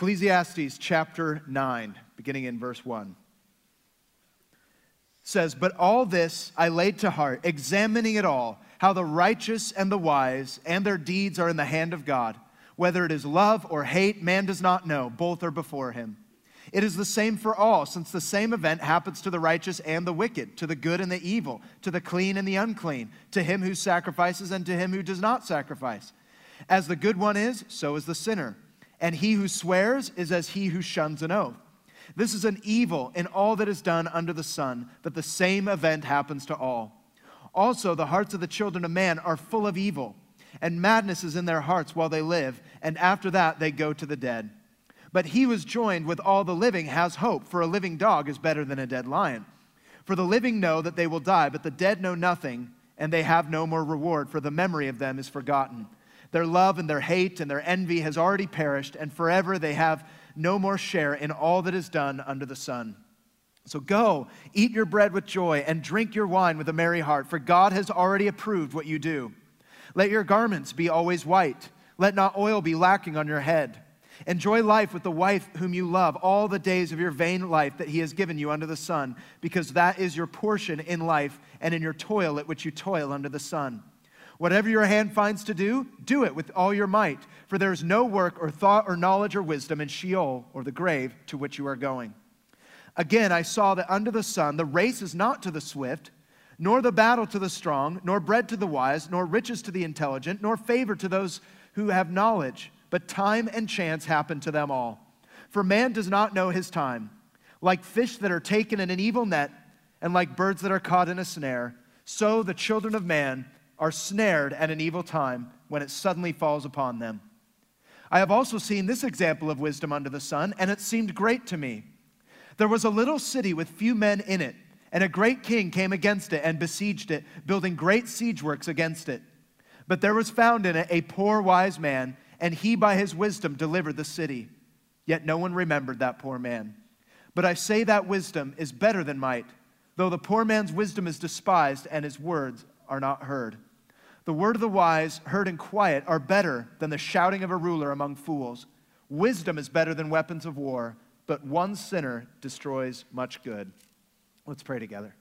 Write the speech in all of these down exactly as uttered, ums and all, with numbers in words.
Ecclesiastes chapter nine, beginning in verse one, says, "But all this I laid to heart, examining it all, how the righteous and the wise and their deeds are in the hand of God. Whether it is love or hate, man does not know. Both are before him. It is the same for all, since the same event happens to the righteous and the wicked, to the good and the evil, to the clean and the unclean, to him who sacrifices and to him who does not sacrifice. As the good one is, so is the sinner. And he who swears is as he who shuns an oath. This is an evil in all that is done under the sun, that the same event happens to all. Also, the hearts of the children of man are full of evil, and madness is in their hearts while they live, and after that they go to the dead. But he who is joined with all the living has hope, for a living dog is better than a dead lion. For the living know that they will die, but the dead know nothing, and they have no more reward, for the memory of them is forgotten. Their love and their hate and their envy has already perished, and forever they have no more share in all that is done under the sun. So go, eat your bread with joy, and drink your wine with a merry heart, for God has already approved what you do. Let your garments be always white. Let not oil be lacking on your head. Enjoy life with the wife whom you love all the days of your vain life that he has given you under the sun, because that is your portion in life and in your toil at which you toil under the sun. Whatever your hand finds to do, do it with all your might, for there is no work or thought or knowledge or wisdom in Sheol or the grave to which you are going. Again, I saw that under the sun the race is not to the swift, nor the battle to the strong, nor bread to the wise, nor riches to the intelligent, nor favor to those who have knowledge, but time and chance happen to them all. For man does not know his time. Like fish that are taken in an evil net, and like birds that are caught in a snare, so the children of man are snared at an evil time when it suddenly falls upon them. I have also seen this example of wisdom under the sun, and it seemed great to me. There was a little city with few men in it, and a great king came against it and besieged it, building great siege works against it. But there was found in it a poor wise man, and he by his wisdom delivered the city. Yet no one remembered that poor man. But I say that wisdom is better than might, though the poor man's wisdom is despised and his words are not heard. The word of the wise, heard in quiet, are better than the shouting of a ruler among fools. Wisdom is better than weapons of war, but one sinner destroys much good." Let's pray together.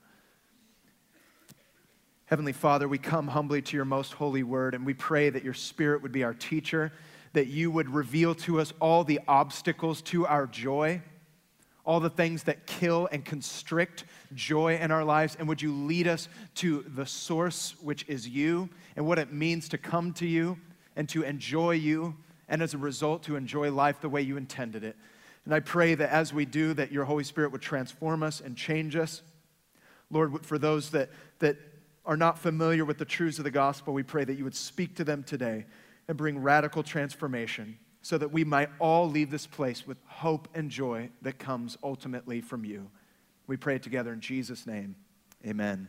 Heavenly Father, we come humbly to your most holy word, and we pray that your Spirit would be our teacher, that you would reveal to us all the obstacles to our joy, all the things that kill and constrict joy in our lives, and would you lead us to the source, which is you, and what it means to come to you and to enjoy you, and as a result, to enjoy life the way you intended it. And I pray that as we do, that your Holy Spirit would transform us and change us. Lord, for those that, that are not familiar with the truths of the gospel, we pray that you would speak to them today and bring radical transformation so that we might all leave this place with hope and joy that comes ultimately from you. We pray it together in Jesus' name. Amen.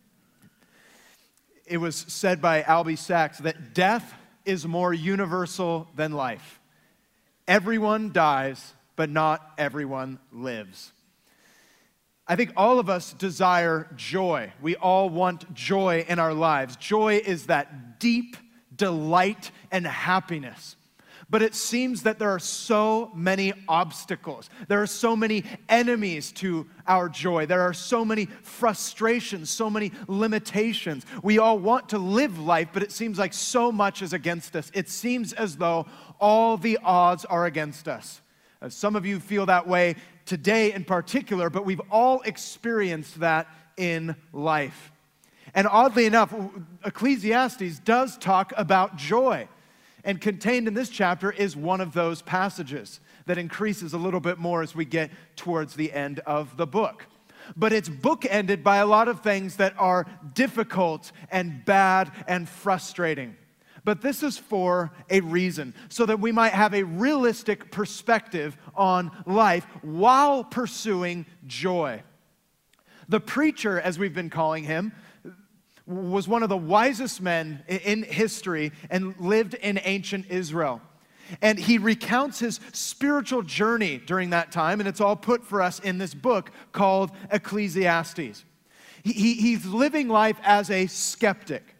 It was said by Albie Sachs that death is more universal than life. Everyone dies, but not everyone lives. I think all of us desire joy. We all want joy in our lives. Joy is that deep delight and happiness. But it seems that there are so many obstacles. There are so many enemies to our joy. There are so many frustrations, so many limitations. We all want to live life, but it seems like so much is against us. It seems as though all the odds are against us. Uh, some of you feel that way today in particular, but we've all experienced that in life. And oddly enough, Ecclesiastes does talk about joy. And contained in this chapter is one of those passages that increases a little bit more as we get towards the end of the book. But it's bookended by a lot of things that are difficult and bad and frustrating. But this is for a reason, so that we might have a realistic perspective on life while pursuing joy. The preacher, as we've been calling him, was one of the wisest men in history and lived in ancient Israel. And he recounts his spiritual journey during that time, and it's all put for us in this book called Ecclesiastes. He, he, he's living life as a skeptic.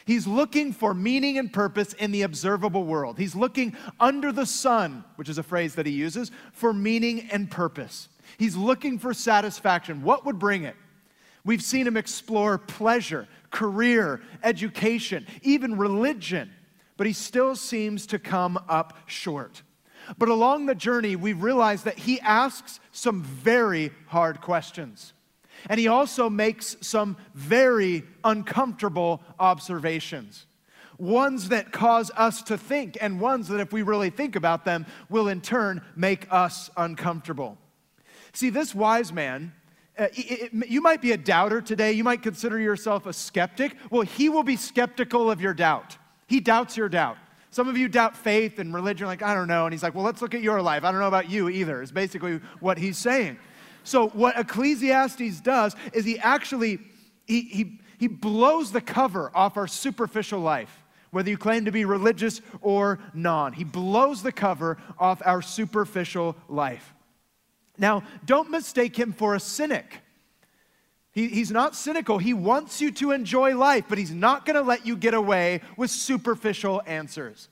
He's looking for meaning and purpose in the observable world. He's looking under the sun, which is a phrase that he uses, for meaning and purpose. He's looking for satisfaction. What would bring it? We've seen him explore pleasure, career, education, even religion, but he still seems to come up short. But along the journey, we realize that he asks some very hard questions. And he also makes some very uncomfortable observations. Ones that cause us to think, and ones that, if we really think about them, will in turn make us uncomfortable. See, this wise man, uh, it, it, you might be a doubter today. You might consider yourself a skeptic. Well, he will be skeptical of your doubt. He doubts your doubt. Some of you doubt faith and religion, like, I don't know. And he's like, well, let's look at your life. I don't know about you either, is basically what he's saying. So what Ecclesiastes does is he actually, he, he, he blows the cover off our superficial life, whether you claim to be religious or non. He blows the cover off our superficial life. Now, don't mistake him for a cynic. He, he's not cynical. He wants you to enjoy life, but he's not going to let you get away with superficial answers.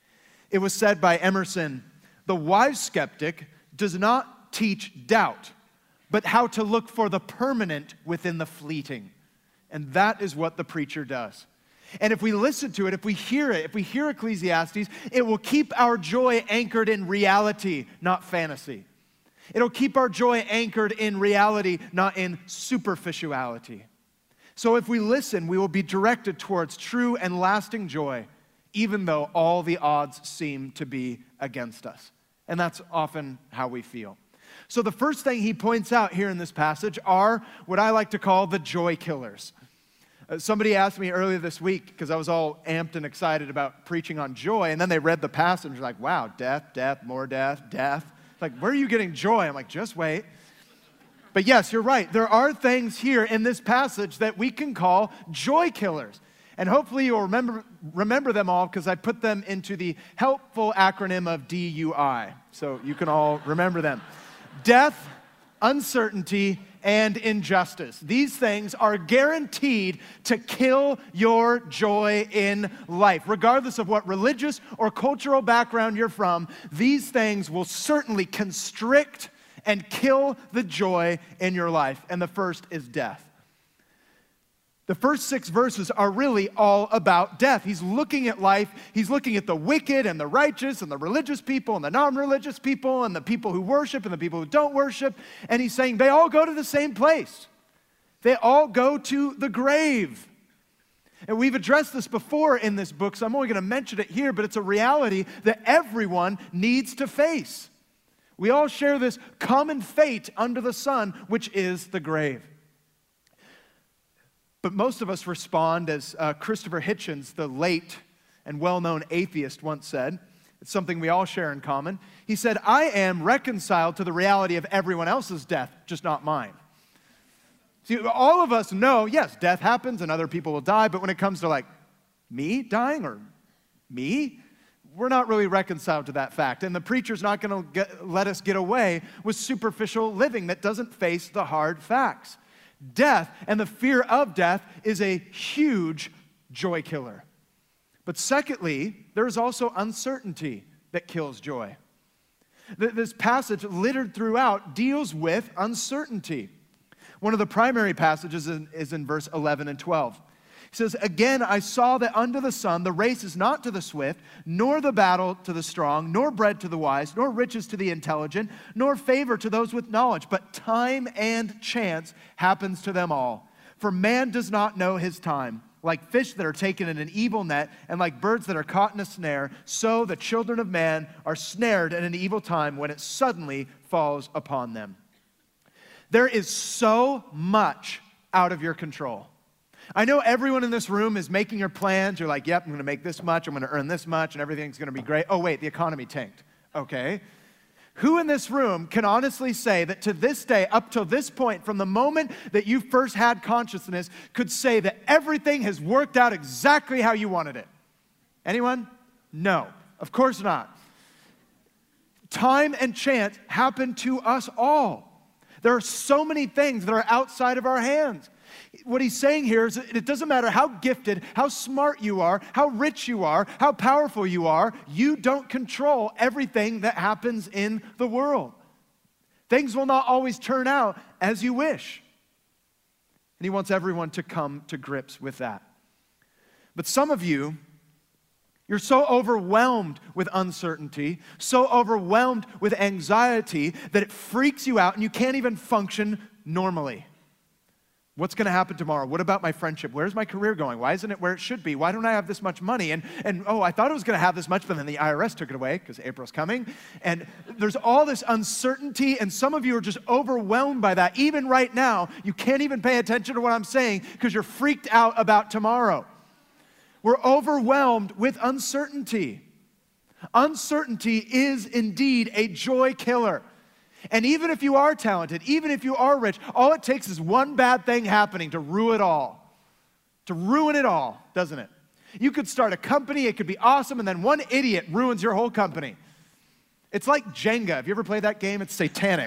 It was said by Emerson, the wise skeptic does not teach doubt, but how to look for the permanent within the fleeting. And that is what the preacher does. And if we listen to it, if we hear it, if we hear Ecclesiastes, it will keep our joy anchored in reality, not fantasy. It'll keep our joy anchored in reality, not in superficiality. So if we listen, we will be directed towards true and lasting joy, even though all the odds seem to be against us. And that's often how we feel. So the first thing he points out here in this passage are what I like to call the joy killers. Uh, somebody asked me earlier this week, because I was all amped and excited about preaching on joy, and then they read the passage like, wow, death, death, more death, death. Like, where are you getting joy? I'm like, just wait. But yes, you're right. There are things here in this passage that we can call joy killers. And hopefully you'll remember, remember them all, because I put them into the helpful acronym of D U I. So you can all remember them. Death, uncertainty, and injustice. These things are guaranteed to kill your joy in life. Regardless of what religious or cultural background you're from, these things will certainly constrict and kill the joy in your life. And the first is death. The first six verses are really all about death. He's looking at life. He's looking at the wicked and the righteous and the religious people and the non-religious people and the people who worship and the people who don't worship. And he's saying they all go to the same place. They all go to the grave. And we've addressed this before in this book, so I'm only going to mention it here, but it's a reality that everyone needs to face. We all share this common fate under the sun, which is the grave. But most of us respond as uh, Christopher Hitchens, the late and well-known atheist, once said. It's something we all share in common. He said, I am reconciled to the reality of everyone else's death, just not mine. See, all of us know, yes, death happens and other people will die, but when it comes to like me dying or me, we're not really reconciled to that fact. And the preacher's not going to let us get away with superficial living that doesn't face the hard facts. Death and the fear of death is a huge joy killer. But secondly, there is also uncertainty that kills joy. This passage, littered throughout, deals with uncertainty. One of the primary passages is in verse eleven and twelve. He says, again, I saw that under the sun the race is not to the swift, nor the battle to the strong, nor bread to the wise, nor riches to the intelligent, nor favor to those with knowledge, but time and chance happens to them all. For man does not know his time. Like fish that are taken in an evil net, and like birds that are caught in a snare, so the children of man are snared in an evil time when it suddenly falls upon them. There is so much out of your control. I know everyone in this room is making your plans. You're like, yep, I'm going to make this much, I'm going to earn this much, and everything's going to be great. Oh, wait, the economy tanked. Okay. Who in this room can honestly say that to this day, up till this point, from the moment that you first had consciousness, could say that everything has worked out exactly how you wanted it? Anyone? No, of course not. Time and chance happen to us all. There are so many things that are outside of our hands. What he's saying here is that it doesn't matter how gifted, how smart you are, how rich you are, how powerful you are, you don't control everything that happens in the world. Things will not always turn out as you wish. And he wants everyone to come to grips with that. But some of you, you're so overwhelmed with uncertainty, so overwhelmed with anxiety that it freaks you out and you can't even function normally. What's going to happen tomorrow? What about my friendship? Where's my career going? Why isn't it where it should be? Why don't I have this much money? And, and oh, I thought I was going to have this much, but then the I R S took it away because April's coming. And there's all this uncertainty, and some of you are just overwhelmed by that. Even right now, you can't even pay attention to what I'm saying because you're freaked out about tomorrow. We're overwhelmed with uncertainty. Uncertainty is indeed a joy killer. And even if you are talented, even if you are rich, all it takes is one bad thing happening to ruin it all. To ruin it all, doesn't it? You could start a company, it could be awesome, and then one idiot ruins your whole company. It's like Jenga. Have you ever played that game? It's satanic.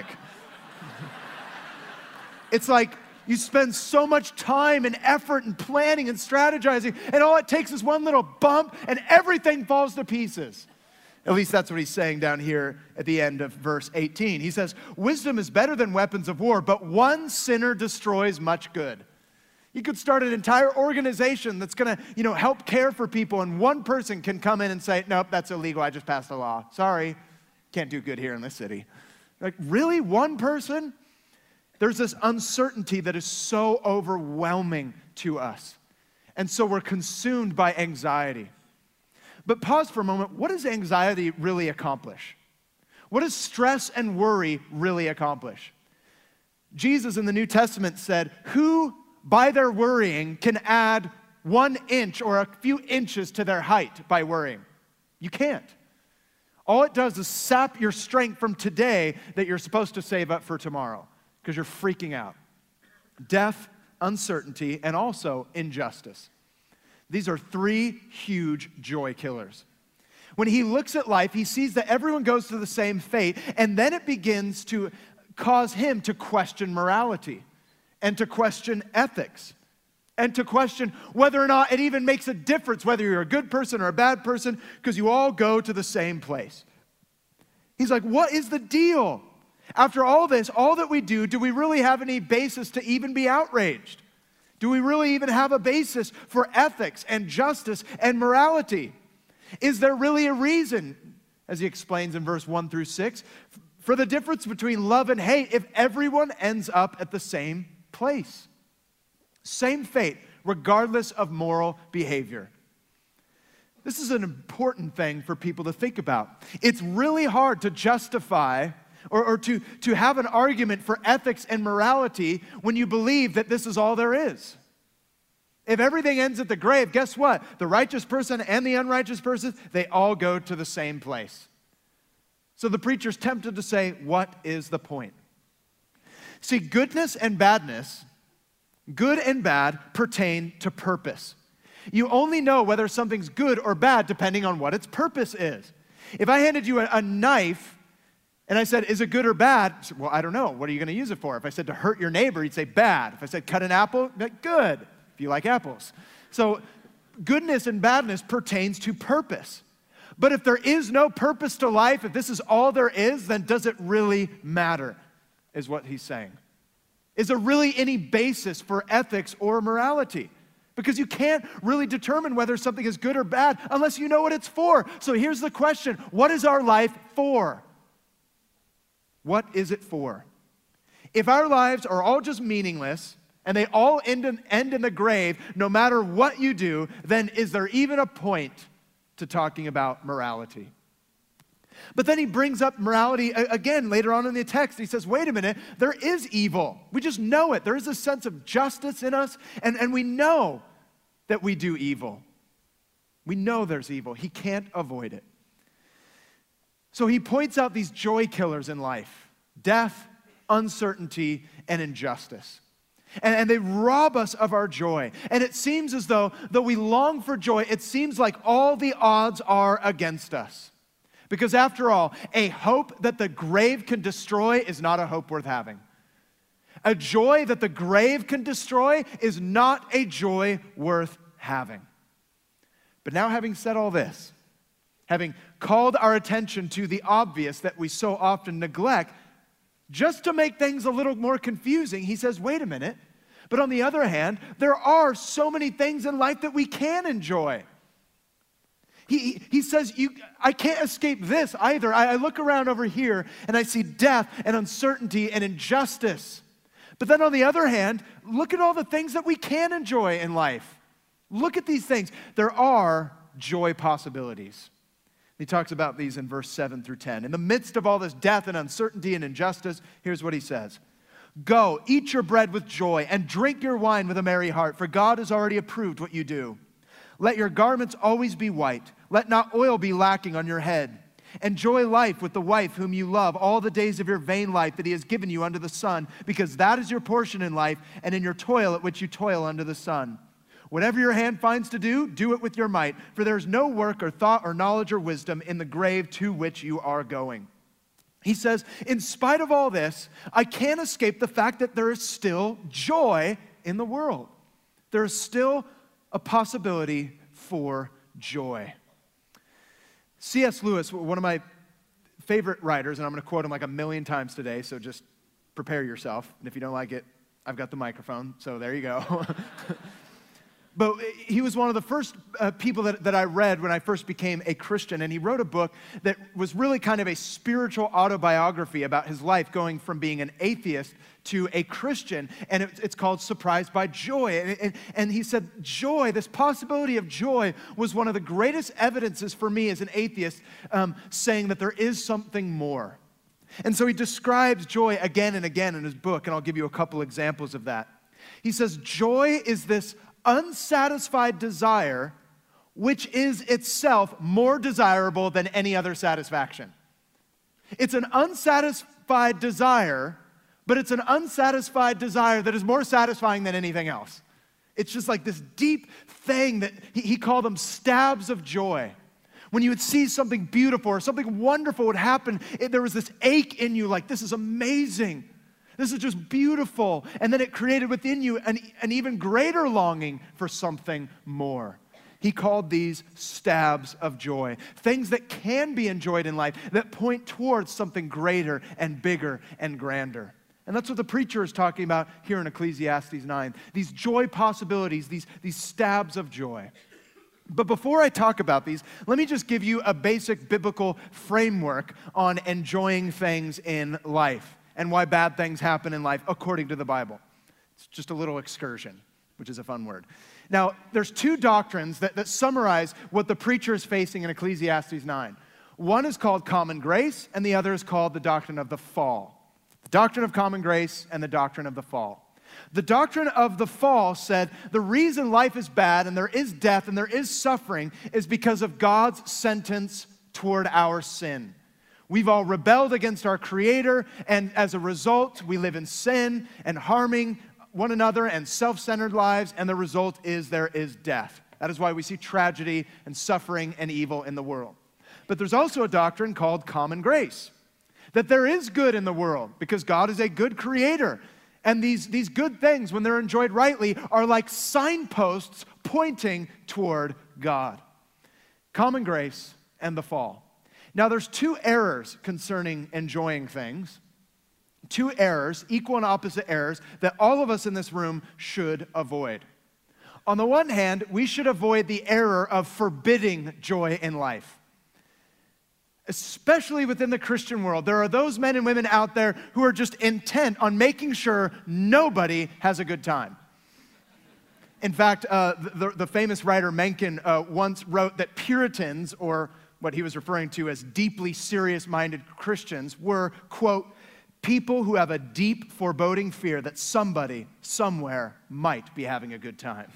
It's like you spend so much time and effort and planning and strategizing, and all it takes is one little bump, and everything falls to pieces. At least that's what he's saying down here at the end of verse eighteen. He says, wisdom is better than weapons of war, but one sinner destroys much good. You could start an entire organization that's going to, you know, help care for people, and one person can come in and say, nope, that's illegal, I just passed a law. Sorry, can't do good here in this city. Like, really? One person? There's this uncertainty that is so overwhelming to us. And so we're consumed by anxiety. But pause for a moment. What does anxiety really accomplish? What does stress and worry really accomplish? Jesus in the New Testament said, who by their worrying can add one inch or a few inches to their height by worrying? You can't. All it does is sap your strength from today that you're supposed to save up for tomorrow because you're freaking out. Death, uncertainty, and also injustice. These are three huge joy killers. When he looks at life, he sees that everyone goes through the same fate, and then it begins to cause him to question morality and to question ethics and to question whether or not it even makes a difference whether you're a good person or a bad person because you all go to the same place. He's like, what is the deal? After all this, all that we do, do we really have any basis to even be outraged? Do we really even have a basis for ethics and justice and morality? Is there really a reason, as he explains in verse one through six, for the difference between love and hate if everyone ends up at the same place? Same fate, regardless of moral behavior. This is an important thing for people to think about. It's really hard to justify Or, or to, to have an argument for ethics and morality when you believe that this is all there is. If everything ends at the grave, guess what? The righteous person and the unrighteous person, they all go to the same place. So the preacher's tempted to say, what is the point? See, goodness and badness, good and bad, pertain to purpose. You only know whether something's good or bad depending on what its purpose is. If I handed you a, a knife, and I said, is it good or bad? Said, well, I don't know. What are you going to use it for? If I said to hurt your neighbor, you'd say bad. If I said cut an apple, good, if you like apples. So goodness and badness pertains to purpose. But if there is no purpose to life, if this is all there is, then does it really matter, is what he's saying. Is there really any basis for ethics or morality? Because you can't really determine whether something is good or bad unless you know what it's for. So here's the question. What is our life for? What is it for? If our lives are all just meaningless and they all end in, end in the grave, no matter what you do, then is there even a point to talking about morality? But then he brings up morality again later on in the text. He says, wait a minute, there is evil. We just know it. There is a sense of justice in us, and, and we know that we do evil. We know there's evil. He can't avoid it. So he points out these joy killers in life: death, uncertainty, and injustice. And, and they rob us of our joy. And it seems as though, though we long for joy, it seems like all the odds are against us. Because after all, a hope that the grave can destroy is not a hope worth having. A joy that the grave can destroy is not a joy worth having. But now, having said all this, having called our attention to the obvious that we so often neglect, just to make things a little more confusing, he says, wait a minute. But on the other hand, there are so many things in life that we can enjoy. He, he says, you, I can't escape this either. I, I look around over here and I see death and uncertainty and injustice. But then on the other hand, look at all the things that we can enjoy in life. Look at these things. There are joy possibilities. He talks about these in verse seven through ten. In the midst of all this death and uncertainty and injustice, here's what he says. Go, eat your bread with joy and drink your wine with a merry heart, for God has already approved what you do. Let your garments always be white. Let not oil be lacking on your head. Enjoy life with the wife whom you love all the days of your vain life that he has given you under the sun, because that is your portion in life and in your toil at which you toil under the sun. Whatever your hand finds to do, do it with your might, for there is no work or thought or knowledge or wisdom in the grave to which you are going. He says, in spite of all this, I can't escape the fact that there is still joy in the world. There is still a possibility for joy. C S Lewis, one of my favorite writers, and I'm going to quote him like a million times today, so just prepare yourself. And if you don't like it, I've got the microphone, so there you go. But he was one of the first uh, people that, that I read when I first became a Christian, and he wrote a book that was really kind of a spiritual autobiography about his life going from being an atheist to a Christian, and it, it's called Surprised by Joy. And, and, and he said joy, this possibility of joy, was one of the greatest evidences for me as an atheist, um, saying that there is something more. And so he describes joy again and again in his book, and I'll give you a couple examples of that. He says, joy is this unsatisfied desire which is itself more desirable than any other satisfaction. It's an unsatisfied desire, but it's an unsatisfied desire that is more satisfying than anything else. It's just like this deep thing that he, he called them stabs of joy. When you would see something beautiful or something wonderful would happen, it, there was this ache in you like, this is amazing. This is just beautiful. And then it created within you an, an even greater longing for something more. He called these stabs of joy, things that can be enjoyed in life, that point towards something greater and bigger and grander. And that's what the preacher is talking about here in Ecclesiastes nine. These joy possibilities, these, these stabs of joy. But before I talk about these, let me just give you a basic biblical framework on enjoying things in life and why bad things happen in life according to the Bible. It's just a little excursion, which is a fun word. Now, there's two doctrines that, that summarize what the preacher is facing in Ecclesiastes nine. One is called common grace, and the other is called the doctrine of the fall. The doctrine of common grace and the doctrine of the fall. The doctrine of the fall said the reason life is bad and there is death and there is suffering is because of God's sentence toward our sin. We've all rebelled against our Creator, and as a result, we live in sin and harming one another and self-centered lives, and the result is there is death. That is why we see tragedy and suffering and evil in the world. But there's also a doctrine called common grace, that there is good in the world because God is a good Creator. And these, these good things, when they're enjoyed rightly, are like signposts pointing toward God. Common grace and the fall. Now, there's two errors concerning enjoying things. Two errors, equal and opposite errors, that all of us in this room should avoid. On the one hand, we should avoid the error of forbidding joy in life. Especially within the Christian world, there are those men and women out there who are just intent on making sure nobody has a good time. In fact, uh, the, the famous writer Mencken uh, once wrote that Puritans, or what he was referring to as deeply serious-minded Christians, were, quote, people who have a deep foreboding fear that somebody, somewhere, might be having a good time.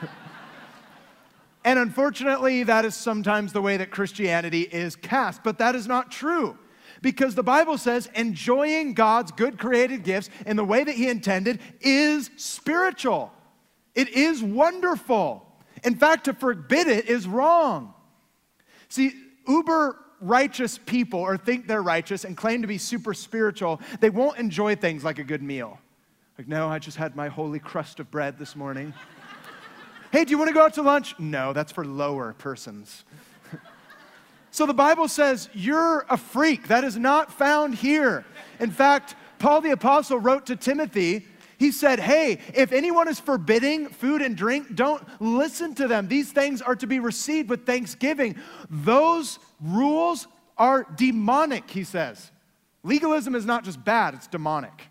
And unfortunately, that is sometimes the way that Christianity is cast. But that is not true. Because the Bible says enjoying God's good created gifts in the way that He intended is spiritual. It is wonderful. In fact, to forbid it is wrong. See, uber righteous people, or think they're righteous and claim to be super spiritual, they won't enjoy things like a good meal. Like, no, I just had my holy crust of bread this morning. Hey, do you want to go out to lunch? No, that's for lower persons. So the Bible says you're a freak. That is not found here. In fact, Paul the Apostle wrote to Timothy, he said, hey, if anyone is forbidding food and drink, don't listen to them. These things are to be received with thanksgiving. Those rules are demonic, he says. Legalism is not just bad, it's demonic.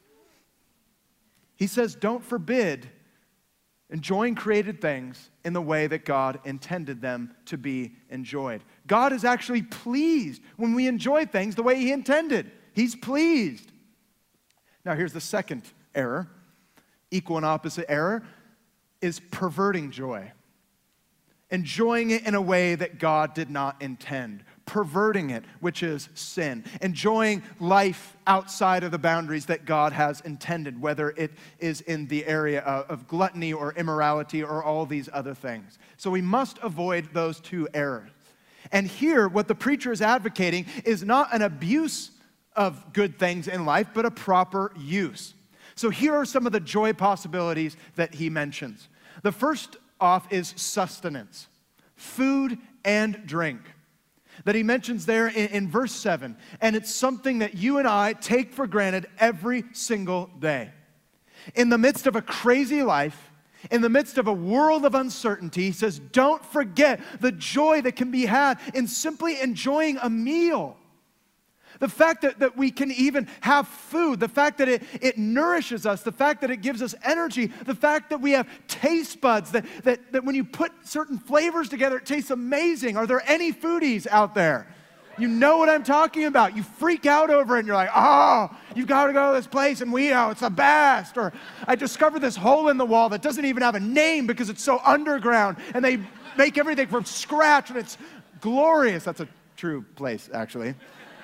He says, don't forbid enjoying created things in the way that God intended them to be enjoyed. God is actually pleased when we enjoy things the way he intended. He's pleased. Now here's the second error, equal and opposite error, is perverting joy. Enjoying it in a way that God did not intend. Perverting it, which is sin. Enjoying life outside of the boundaries that God has intended, whether it is in the area of, of gluttony or immorality or all these other things. So we must avoid those two errors. And here, what the preacher is advocating is not an abuse of good things in life, but a proper use. So here are some of the joy possibilities that he mentions. The first off is sustenance, food and drink, that he mentions there in, in verse seven. And it's something that you and I take for granted every single day. In the midst of a crazy life, in the midst of a world of uncertainty, he says, don't forget the joy that can be had in simply enjoying a meal. The fact that, that we can even have food, the fact that it, it nourishes us, the fact that it gives us energy, the fact that we have taste buds, that, that, that when you put certain flavors together, it tastes amazing. Are there any foodies out there? You know what I'm talking about. You freak out over it and you're like, oh, you've got to go to this place and we know it's the best. Or I discovered this hole in the wall that doesn't even have a name because it's so underground and they make everything from scratch and it's glorious. That's a true place, actually.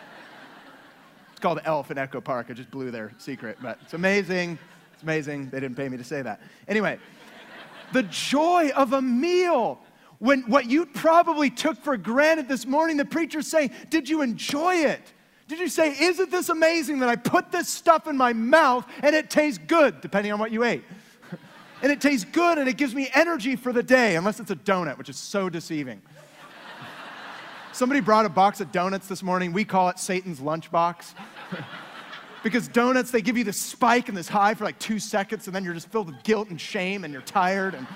It's called Elf in Echo Park. I just blew their secret, but it's amazing. It's amazing. They didn't pay me to say that. Anyway, the joy of a meal. When what you probably took for granted this morning, the preacher's saying, did you enjoy it? Did you say, isn't this amazing that I put this stuff in my mouth and it tastes good, depending on what you ate? And it tastes good and it gives me energy for the day, unless it's a donut, which is so deceiving. Somebody brought a box of donuts this morning. We call it Satan's lunchbox. Because donuts, they give you this spike and this high for like two seconds, and then you're just filled with guilt and shame, and you're tired. And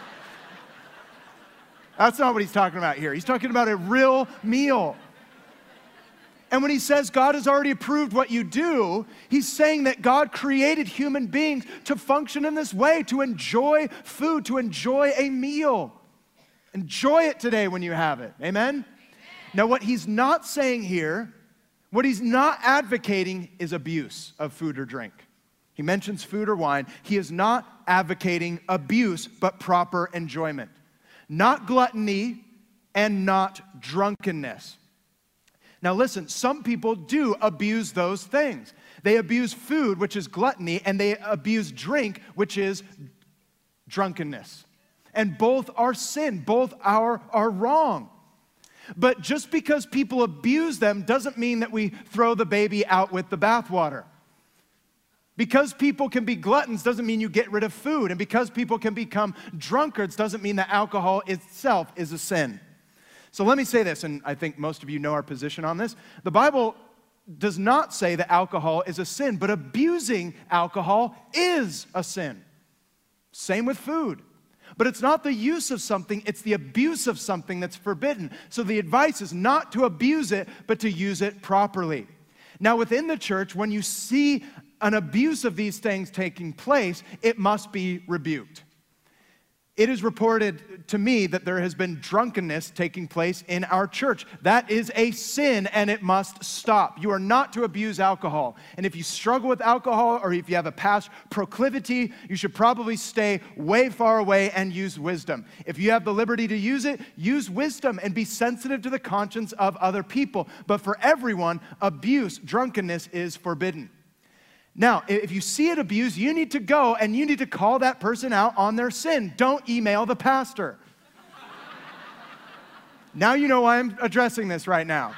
that's not what he's talking about here. He's talking about a real meal. And when he says God has already approved what you do, he's saying that God created human beings to function in this way, to enjoy food, to enjoy a meal. Enjoy it today when you have it. Amen? Now, what he's not saying here, what he's not advocating is abuse of food or drink. He mentions food or wine. He is not advocating abuse, but proper enjoyment. Not gluttony and not drunkenness. Now listen, some people do abuse those things. They abuse food, which is gluttony, and they abuse drink, which is drunkenness. And both are sin, both are, are wrong. But just because people abuse them doesn't mean that we throw the baby out with the bathwater. Because people can be gluttons doesn't mean you get rid of food. And because people can become drunkards doesn't mean that alcohol itself is a sin. So let me say this, and I think most of you know our position on this. The Bible does not say that alcohol is a sin, but abusing alcohol is a sin. Same with food. But it's not the use of something, it's the abuse of something that's forbidden. So the advice is not to abuse it, but to use it properly. Now within the church, when you see an abuse of these things taking place, it must be rebuked. It is reported to me that there has been drunkenness taking place in our church. That is a sin and it must stop. You are not to abuse alcohol. And if you struggle with alcohol or if you have a past proclivity, you should probably stay way far away and use wisdom. If you have the liberty to use it, use wisdom and be sensitive to the conscience of other people. But for everyone, abuse, drunkenness is forbidden. Now, if you see it abused, you need to go and you need to call that person out on their sin. Don't email the pastor. Now you know why I'm addressing this right now.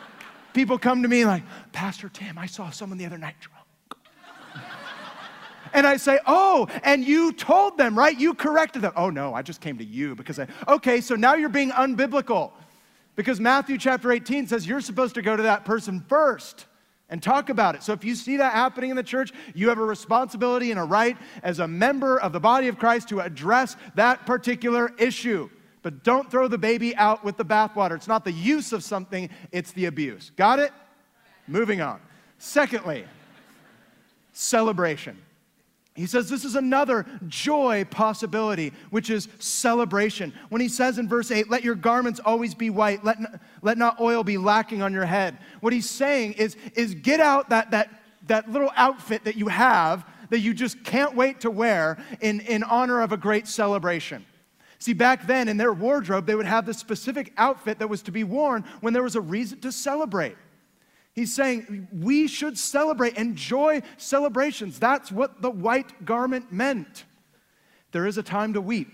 People come to me like, Pastor Tim, I saw someone the other night drunk. And I say, oh, and you told them, right? You corrected them. Oh, no, I just came to you because I, okay, so now you're being unbiblical. Because Matthew chapter eighteen says you're supposed to go to that person first and talk about it. So if you see that happening in the church, you have a responsibility and a right as a member of the body of Christ to address that particular issue. But don't throw the baby out with the bathwater. It's not the use of something, it's the abuse. Got it? Moving on. Secondly, celebration. He says this is another joy possibility, which is celebration. When he says in verse eight, let your garments always be white, let, n- let not oil be lacking on your head. What he's saying is, is get out that, that, that little outfit that you have that you just can't wait to wear in, in honor of a great celebration. See, back then in their wardrobe, they would have this specific outfit that was to be worn when there was a reason to celebrate. He's saying we should celebrate, enjoy celebrations. That's what the white garment meant. There is a time to weep.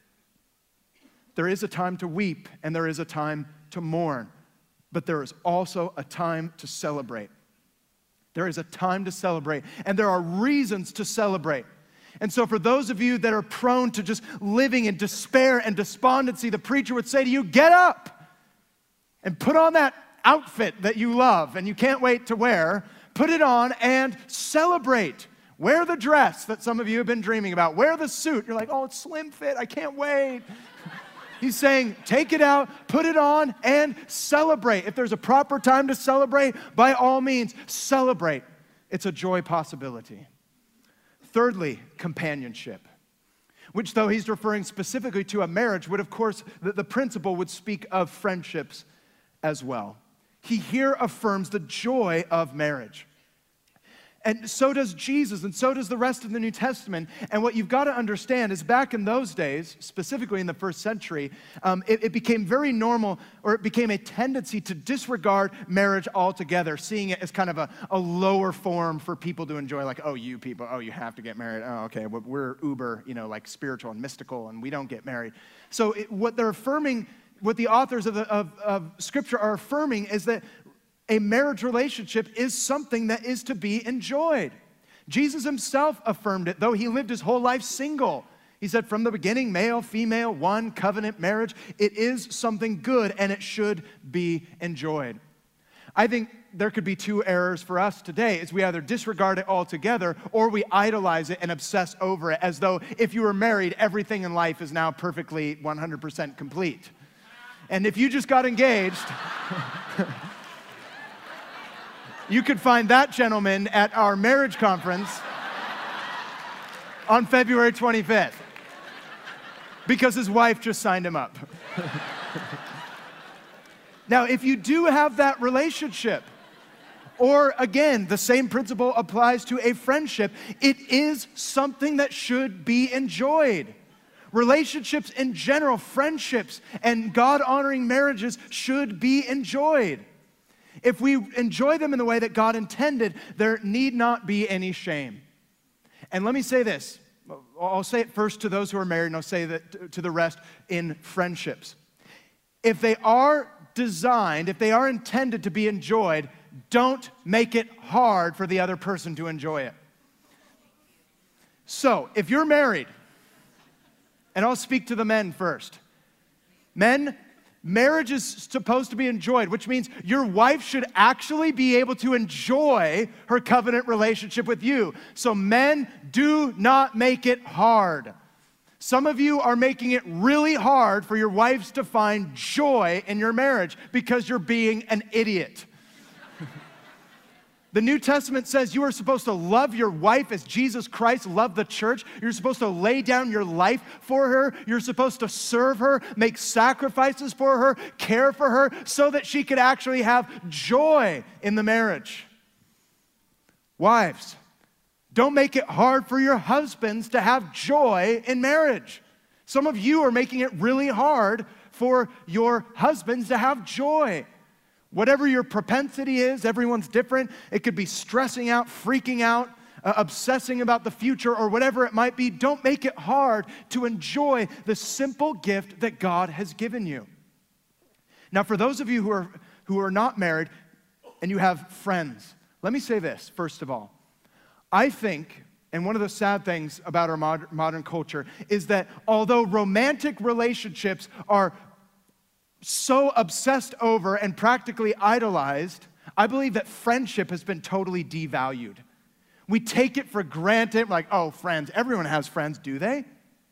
There is a time to weep, and there is a time to mourn. But there is also a time to celebrate. There is a time to celebrate, and there are reasons to celebrate. And so for those of you that are prone to just living in despair and despondency, the preacher would say to you, get up and put on that outfit that you love and you can't wait to wear, put it on and celebrate. Wear the dress that some of you have been dreaming about. Wear the suit. You're like, oh, it's slim fit. I can't wait. He's saying, take it out, put it on, and celebrate. If there's a proper time to celebrate, by all means, celebrate. It's a joy possibility. Thirdly, companionship, which though he's referring specifically to a marriage, would of course, the, the principle would speak of friendships as well. He here affirms the joy of marriage. And so does Jesus, and so does the rest of the New Testament. And what you've got to understand is back in those days, specifically in the first century, um, it, it became very normal, or it became a tendency to disregard marriage altogether, seeing it as kind of a, a lower form for people to enjoy, like, oh, you people, oh, you have to get married. Oh, okay, well, we're uber, you know, like spiritual and mystical, and we don't get married. So it, what they're affirming, what the authors of, the, of, of Scripture are affirming is that a marriage relationship is something that is to be enjoyed. Jesus himself affirmed it, though he lived his whole life single. He said from the beginning, male, female, one, covenant marriage. It is something good and it should be enjoyed. I think there could be two errors for us today, is we either disregard it altogether or we idolize it and obsess over it as though if you were married, everything in life is now perfectly one hundred percent complete. And if you just got engaged, you could find that gentleman at our marriage conference on February twenty-fifth because his wife just signed him up. Now, if you do have that relationship, or again, the same principle applies to a friendship, it is something that should be enjoyed. Relationships in general, friendships, and God-honoring marriages should be enjoyed. If we enjoy them in the way that God intended, there need not be any shame. And let me say this. I'll say it first to those who are married, and I'll say that to the rest in friendships. If they are designed, if they are intended to be enjoyed, don't make it hard for the other person to enjoy it. So, if you're married, and I'll speak to the men first. Men, marriage is supposed to be enjoyed, which means your wife should actually be able to enjoy her covenant relationship with you. So men, do not make it hard. Some of you are making it really hard for your wives to find joy in your marriage because you're being an idiot. The New Testament says you are supposed to love your wife as Jesus Christ loved the church. You're supposed to lay down your life for her. You're supposed to serve her, make sacrifices for her, care for her, so that she could actually have joy in the marriage. Wives, don't make it hard for your husbands to have joy in marriage. Some of you are making it really hard for your husbands to have joy. Whatever your propensity is, everyone's different. It could be stressing out, freaking out, uh, obsessing about the future, or whatever it might be. Don't make it hard to enjoy the simple gift that God has given you. Now, for those of you who are, who are not married and you have friends, let me say this, first of all. I think And one of the sad things about our mod- modern culture is that although romantic relationships are so obsessed over and practically idolized, I believe that friendship has been totally devalued. We take it for granted, like, oh, friends. Everyone has friends, do they?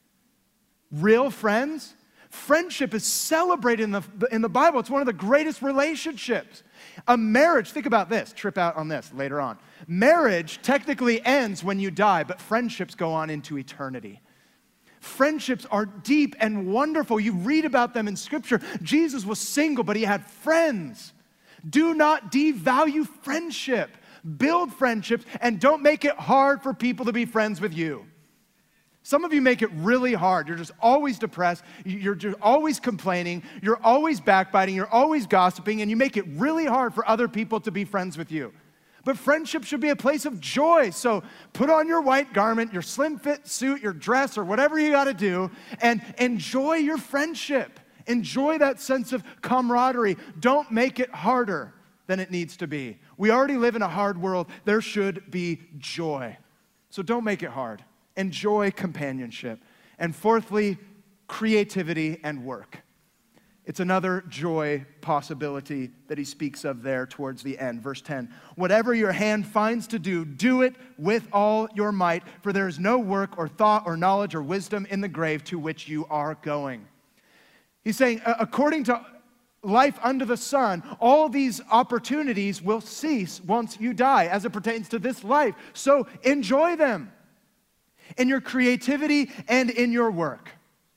Real friends? Friendship is celebrated in the, in the Bible. It's one of the greatest relationships. A marriage, think about this, trip out on this later on. Marriage technically ends when you die, but friendships go on into eternity. Friendships are deep and wonderful. You read about them in Scripture. Jesus was single, but he had friends. Do not devalue friendship. Build friendships, and don't make it hard for people to be friends with you. Some of you make it really hard. You're just always depressed. You're just always complaining. You're always backbiting. You're always gossiping, and you make it really hard for other people to be friends with you. But friendship should be a place of joy. So put on your white garment, your slim fit suit, your dress, or whatever you got to do, and enjoy your friendship. Enjoy that sense of camaraderie. Don't make it harder than it needs to be. We already live in a hard world. There should be joy. So don't make it hard. Enjoy companionship. And fourthly, creativity and work. It's another joy possibility that he speaks of there towards the end. Verse ten, whatever your hand finds to do, do it with all your might, for there is no work or thought or knowledge or wisdom in the grave to which you are going. He's saying, according to life under the sun, all these opportunities will cease once you die as it pertains to this life. So enjoy them in your creativity and in your work.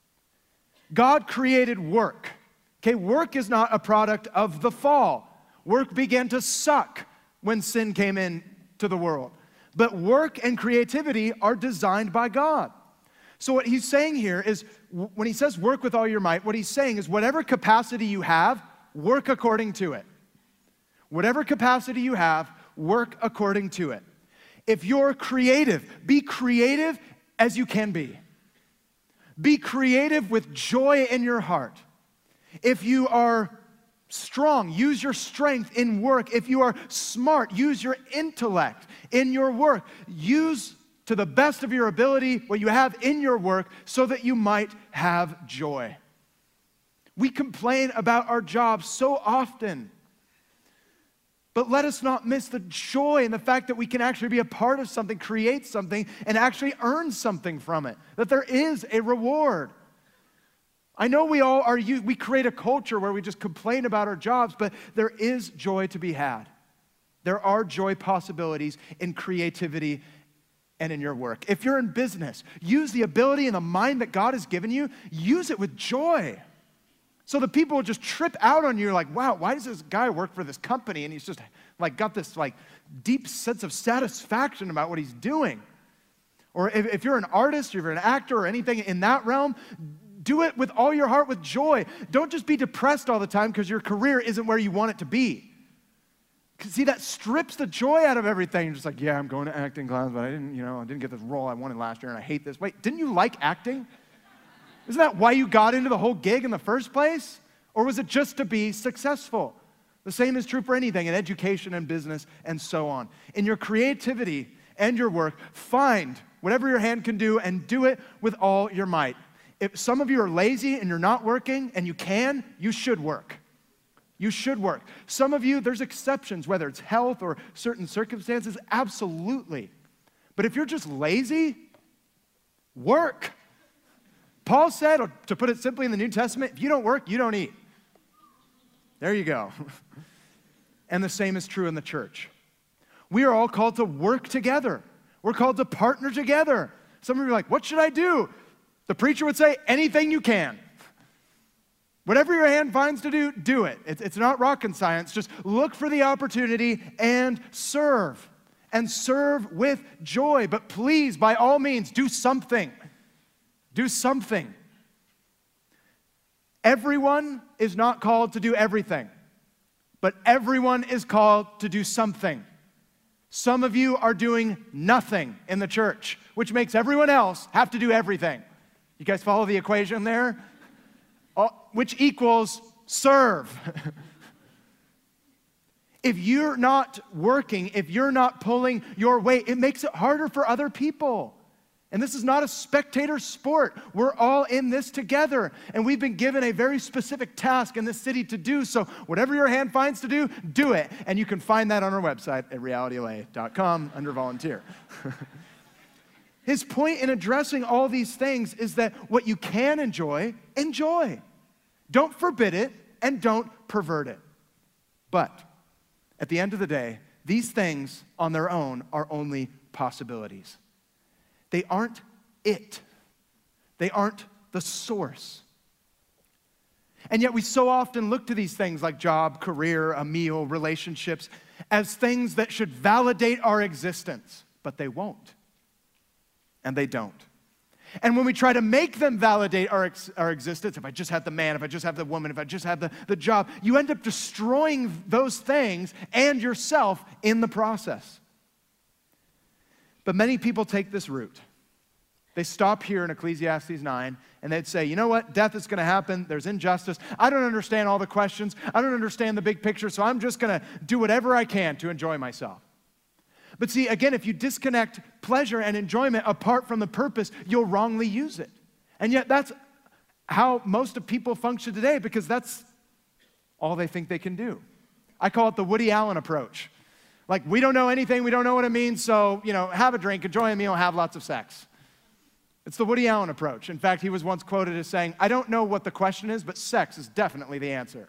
God created work. Okay, work is not a product of the fall. Work began to suck when sin came into the world. But work and creativity are designed by God. So what he's saying here is, when he says work with all your might, what he's saying is whatever capacity you have, work according to it. Whatever capacity you have, work according to it. If you're creative, be creative as you can be. Be creative with joy in your heart. If you are strong, use your strength in work. If you are smart, use your intellect in your work. Use to the best of your ability what you have in your work so that you might have joy. We complain about our jobs so often, but let us not miss the joy in the fact that we can actually be a part of something, create something, and actually earn something from it, that there is a reward. I know we all are, we create a culture where we just complain about our jobs, but there is joy to be had. There are joy possibilities in creativity and in your work. If you're in business, use the ability and the mind that God has given you, use it with joy. So the people will just trip out on you like, wow, why does this guy work for this company? And he's just like got this like deep sense of satisfaction about what he's doing. Or if, if you're an artist, or if you're an actor or anything in that realm, do it with all your heart, with joy. Don't just be depressed all the time because your career isn't where you want it to be. See, that strips the joy out of everything. You're just like, yeah, I'm going to acting class, but I didn't, you know, I didn't get this role I wanted last year, and I hate this. Wait, didn't you like acting? Isn't that why you got into the whole gig in the first place? Or was it just to be successful? The same is true for anything in education and business and so on. In your creativity and your work, find whatever your hand can do and do it with all your might. If some of you are lazy and you're not working and you can, you should work. You should work. Some of you, there's exceptions, whether it's health or certain circumstances, absolutely. But if you're just lazy, work. Paul said, or to put it simply in the New Testament, if you don't work, you don't eat. There you go. And the same is true in the church. We are all called to work together. We're called to partner together. Some of you are like, what should I do? The preacher would say, anything you can. Whatever your hand finds to do, do it. It's, it's not rocket science. Just look for the opportunity and serve. And serve with joy. But please, by all means, do something. Do something. Everyone is not called to do everything. But everyone is called to do something. Some of you are doing nothing in the church, which makes everyone else have to do everything. You guys follow the equation there? Which equals serve. If you're not working, if you're not pulling your weight, it makes it harder for other people. And this is not a spectator sport. We're all in this together. And we've been given a very specific task in this city to do. So whatever your hand finds to do, do it. And you can find that on our website at reality L A dot com under volunteer. His point in addressing all these things is that what you can enjoy, enjoy. Don't forbid it and don't pervert it. But at the end of the day, these things on their own are only possibilities. They aren't it. They aren't the source. And yet we so often look to these things like job, career, a meal, relationships as things that should validate our existence, but they won't. And they don't. And when we try to make them validate our, ex- our existence, if I just had the man, if I just have the woman, if I just have the, the job, you end up destroying those things and yourself in the process. But many people take this route. They stop here in Ecclesiastes nine, and they'd say, you know what? Death is going to happen. There's injustice. I don't understand all the questions. I don't understand the big picture, so I'm just going to do whatever I can to enjoy myself. But see, again, if you disconnect pleasure and enjoyment apart from the purpose, you'll wrongly use it. And yet that's how most of people function today, because that's all they think they can do. I call it the Woody Allen approach. Like, we don't know anything, we don't know what it means, so, you know, have a drink, enjoy a meal, have lots of sex. It's the Woody Allen approach. In fact, he was once quoted as saying, I don't know what the question is, but sex is definitely the answer.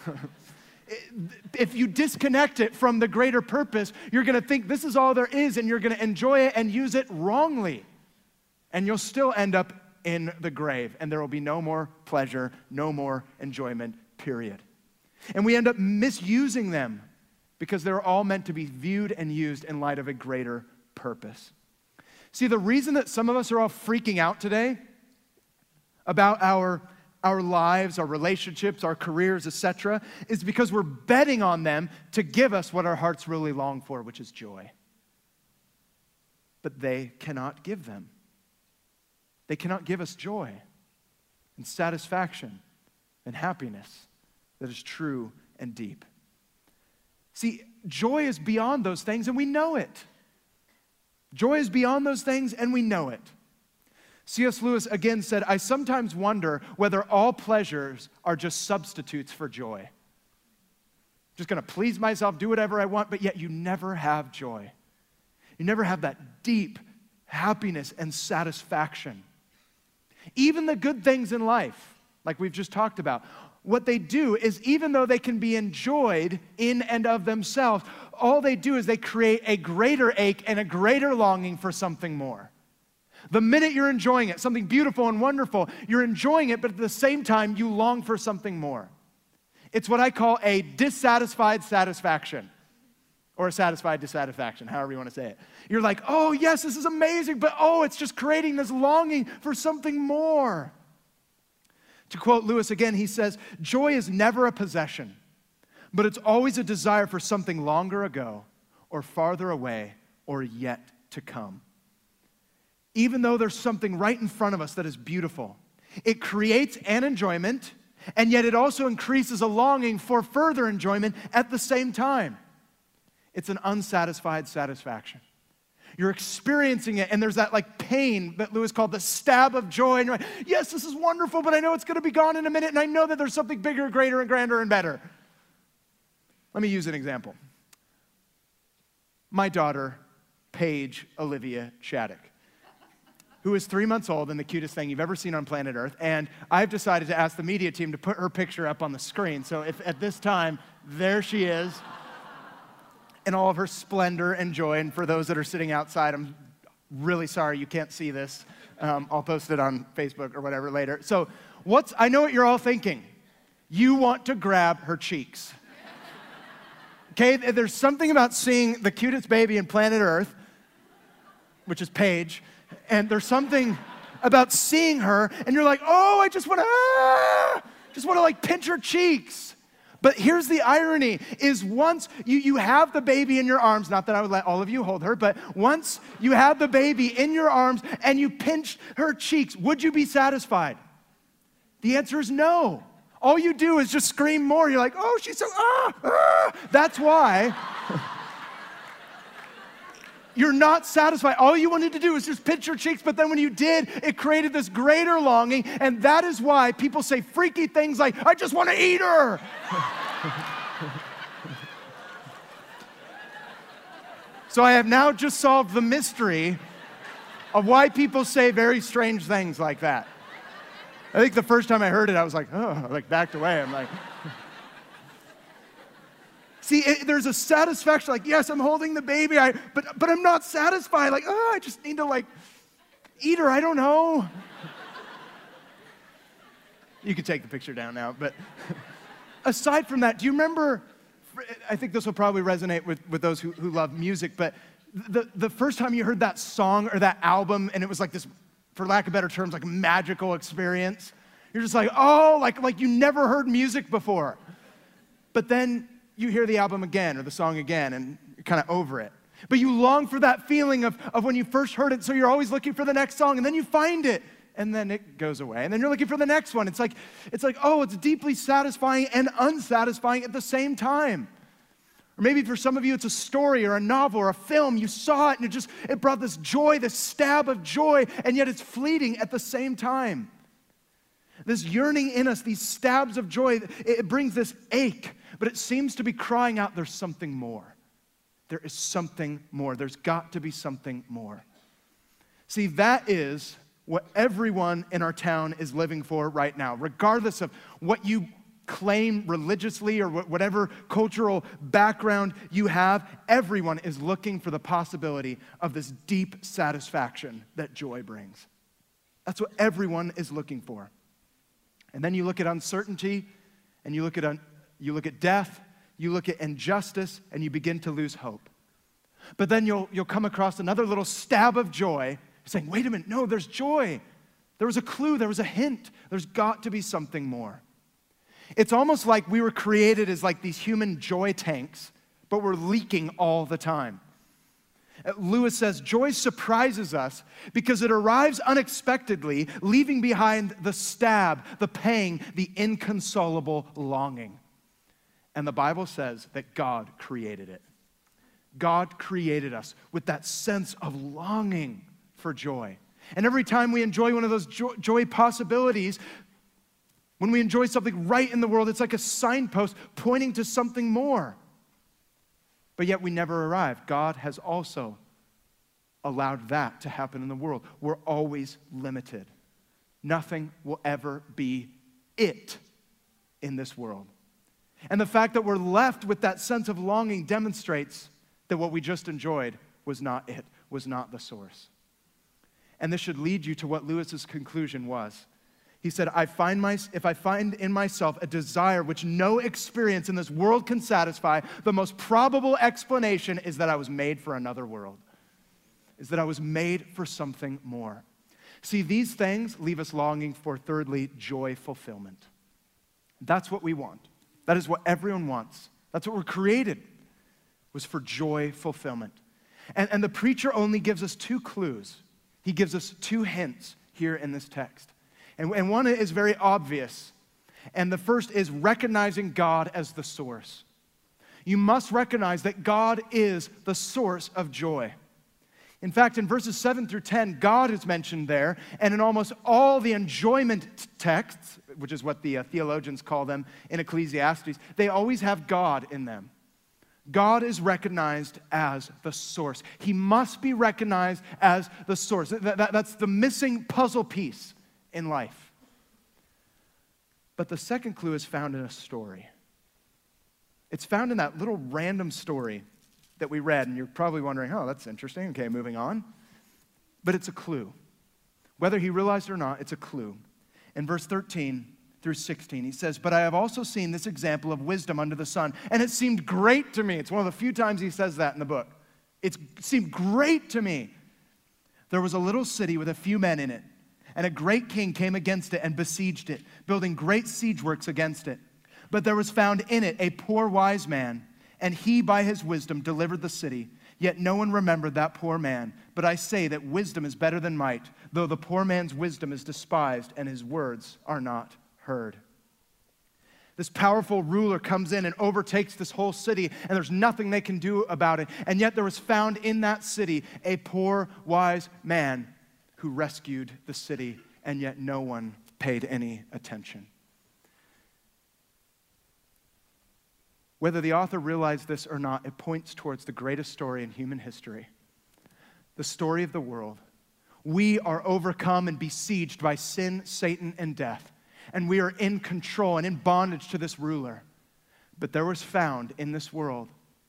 If you disconnect it from the greater purpose, you're going to think this is all there is, and you're going to enjoy it and use it wrongly. And you'll still end up in the grave, and there will be no more pleasure, no more enjoyment, period. And we end up misusing them because they're all meant to be viewed and used in light of a greater purpose. See, the reason that some of us are all freaking out today about our, our lives, our relationships, our careers, et cetera, is because we're betting on them to give us what our hearts really long for, which is joy. But they cannot give them. They cannot give us joy and satisfaction and happiness that is true and deep. See, joy is beyond those things, and we know it. Joy is beyond those things, and we know it. C S Lewis again said, I sometimes wonder whether all pleasures are just substitutes for joy. Just going to please myself, do whatever I want, but yet you never have joy. You never have that deep happiness and satisfaction. Even the good things in life, like we've just talked about, what they do is, even though they can be enjoyed in and of themselves, all they do is they create a greater ache and a greater longing for something more. The minute you're enjoying it, something beautiful and wonderful, you're enjoying it, but at the same time, you long for something more. It's what I call a dissatisfied satisfaction, or a satisfied dissatisfaction, however you want to say it. You're like, oh, yes, this is amazing, but oh, it's just creating this longing for something more. To quote Lewis again, he says, joy is never a possession, but it's always a desire for something longer ago, or farther away, or yet to come. Even though there's something right in front of us that is beautiful, it creates an enjoyment, and yet it also increases a longing for further enjoyment at the same time. It's an unsatisfied satisfaction. You're experiencing it, and there's that like pain that Lewis called the stab of joy, and you're like, yes, this is wonderful, but I know it's going to be gone in a minute, and I know that there's something bigger, greater, and grander, and better. Let me use an example. My daughter, Paige Olivia Chaddock, who is three months old and the cutest thing you've ever seen on planet Earth, and I've decided to ask the media team to put her picture up on the screen, so if at this time, there she is, in all of her splendor and joy. And for those that are sitting outside, I'm really sorry you can't see this. Um, I'll post it on Facebook or whatever later. So what's, I know what you're all thinking. You want to grab her cheeks. Okay, there's something about seeing the cutest baby in planet Earth, which is Paige, and there's something about seeing her, and you're like, oh, I just want to, ah, just want to like pinch her cheeks. But here's the irony, is once you, you have the baby in your arms, not that I would let all of you hold her, but once you have the baby in your arms and you pinch her cheeks, would you be satisfied? The answer is no. all you do is just scream more. You're like, oh, she's so, ah, ah. That's why you're not satisfied. All you wanted to do was just pinch your cheeks, but then when you did, it created this greater longing, and that is why people say freaky things like, I just want to eat her. So I have now just solved the mystery of why people say very strange things like that. I think the first time I heard it, I was like, oh, like backed away. I'm like, see, it, there's a satisfaction, like, yes, I'm holding the baby, I, but, but I'm not satisfied. Like, oh, I just need to like eat her, I don't know. You can take the picture down now, but aside from that, do you remember, I think this will probably resonate with, with those who, who love music, but the, the first time you heard that song or that album, and it was like this, for lack of better terms, like a magical experience, you're just like, oh, like, like you never heard music before. But then you hear the album again or the song again, and you're kind of over it. But you long for that feeling of, of when you first heard it, so you're always looking for the next song, and then you find it, and then it goes away, and then you're looking for the next one. It's like, it's like, oh, it's deeply satisfying and unsatisfying at the same time. Or maybe for some of you, it's a story or a novel or a film. You saw it, and it just, it brought this joy, this stab of joy, and yet it's fleeting at the same time. This yearning in us, these stabs of joy, it brings this ache, but it seems to be crying out, there's something more. There is something more. There's got to be something more. See, that is what everyone in our town is living for right now, regardless of what you claim religiously or whatever cultural background you have. Everyone is looking for the possibility of this deep satisfaction that joy brings. That's what everyone is looking for. And then you look at uncertainty, and you look at un- you look at death, you look at injustice, and you begin to lose hope. But then you'll you'll come across another little stab of joy, saying, wait a minute, no, there's joy. There was a clue, there was a hint. There's got to be something more. It's almost like we were created as like these human joy tanks, but we're leaking all the time. Lewis says, joy surprises us because it arrives unexpectedly, leaving behind the stab, the pang, the inconsolable longing. And the Bible says that God created it. God created us with that sense of longing for joy. And every time we enjoy one of those joy, joy possibilities, when we enjoy something right in the world, it's like a signpost pointing to something more. But yet we never arrive. God has also allowed that to happen in the world. We're always limited. Nothing will ever be it in this world. And the fact that we're left with that sense of longing demonstrates that what we just enjoyed was not it, was not the source. And this should lead you to what Lewis's conclusion was. He said, I find my, if I find in myself a desire which no experience in this world can satisfy, the most probable explanation is that I was made for another world, is that I was made for something more. See, these things leave us longing for, thirdly, joy fulfillment. That's what we want. That is what everyone wants. That's what we're created, was for joy fulfillment. And, and the preacher only gives us two clues. He gives us two hints here in this text. And, and one is very obvious. And the first is recognizing God as the source. You must recognize that God is the source of joy. In fact, in verses seven through ten, God is mentioned there, and in almost all the enjoyment t- texts, which is what the uh, theologians call them in Ecclesiastes, they always have God in them. God is recognized as the source. He must be recognized as the source. That, that, that's the missing puzzle piece in life. But the second clue is found in a story. It's found in that little random story that we read, and you're probably wondering, oh, that's interesting. Okay, moving on. But it's a clue. Whether he realized it or not, it's a clue. In verse thirteen through sixteen, he says, but I have also seen this example of wisdom under the sun, and it seemed great to me. It's one of the few times he says that in the book. It seemed great to me. There was a little city with a few men in it, and a great king came against it and besieged it, building great siege works against it. But there was found in it a poor wise man, and he by his wisdom delivered the city. Yet no one remembered that poor man. But I say that wisdom is better than might, though the poor man's wisdom is despised and his words are not heard. This powerful ruler comes in and overtakes this whole city, and there's nothing they can do about it. And yet there was found in that city a poor, wise man who rescued the city, and yet no one paid any attention. Whether the author realized this or not, it points towards the greatest story in human history, the story of the world. We are overcome and besieged by sin, Satan, and death. And we are in control and in bondage to this ruler. But there was found in this world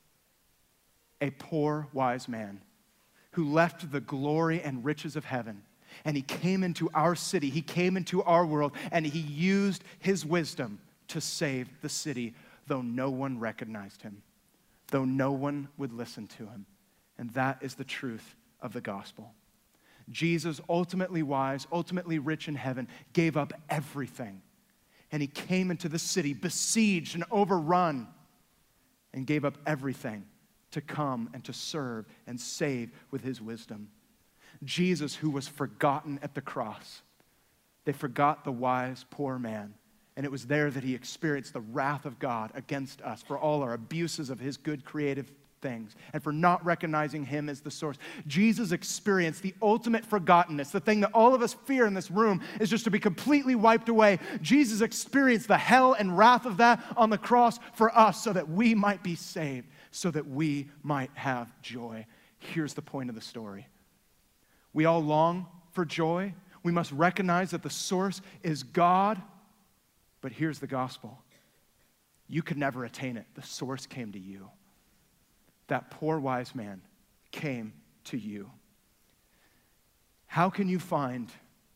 a poor, wise man who left the glory and riches of heaven. And he came into our city, he came into our world, and he used his wisdom to save the city, though no one recognized him, though no one would listen to him. And that is the truth of the gospel. Jesus, ultimately wise, ultimately rich in heaven, gave up everything. And he came into the city besieged and overrun and gave up everything to come and to serve and save with his wisdom. Jesus, who was forgotten at the cross. They forgot the wise, poor man. And it was there that he experienced the wrath of God against us for all our abuses of his good creative things and for not recognizing him as the source. Jesus experienced the ultimate forgottenness, the thing that all of us fear in this room is just to be completely wiped away. Jesus experienced the hell and wrath of that on the cross for us so that we might be saved, so that we might have joy. Here's the point of the story. We all long for joy. We must recognize that the source is God, but here's the gospel. You could never attain it. The source came to you. That poor wise man came to you. How can you find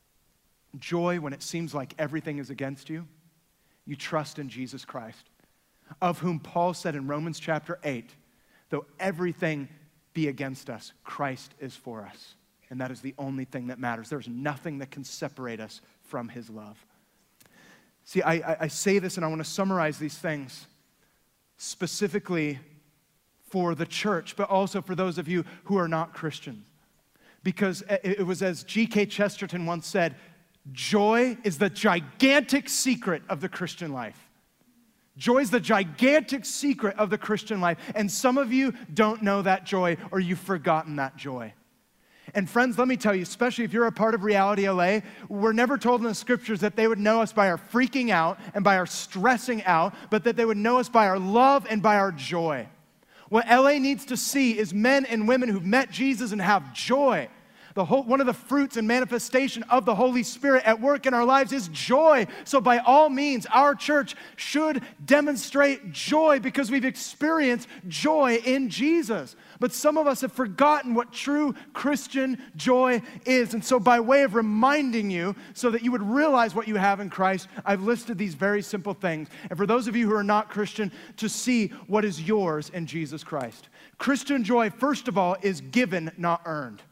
joy when it seems like everything is against you? You trust in Jesus Christ, of whom Paul said in Romans chapter eight, though everything be against us, Christ is for us. And that is the only thing that matters. There's nothing that can separate us from his love. See, I, I, I say this and I want to summarize these things specifically for the church, but also for those of you who are not Christians. Because it was as G K Chesterton once said, joy is the gigantic secret of the Christian life. Joy is the gigantic secret of the Christian life. And some of you don't know that joy, or you've forgotten that joy. And friends, let me tell you, especially if you're a part of Reality L A, we're never told in the scriptures that they would know us by our freaking out and by our stressing out, but that they would know us by our love and by our joy. What L A needs to see is men and women who've met Jesus and have joy. The whole, one of the fruits and manifestation of the Holy Spirit at work in our lives is joy. So by all means, our church should demonstrate joy because we've experienced joy in Jesus. But some of us have forgotten what true Christian joy is. And so by way of reminding you, so that you would realize what you have in Christ, I've listed these very simple things. And for those of you who are not Christian, to see what is yours in Jesus Christ. Christian joy, first of all, is given, not earned.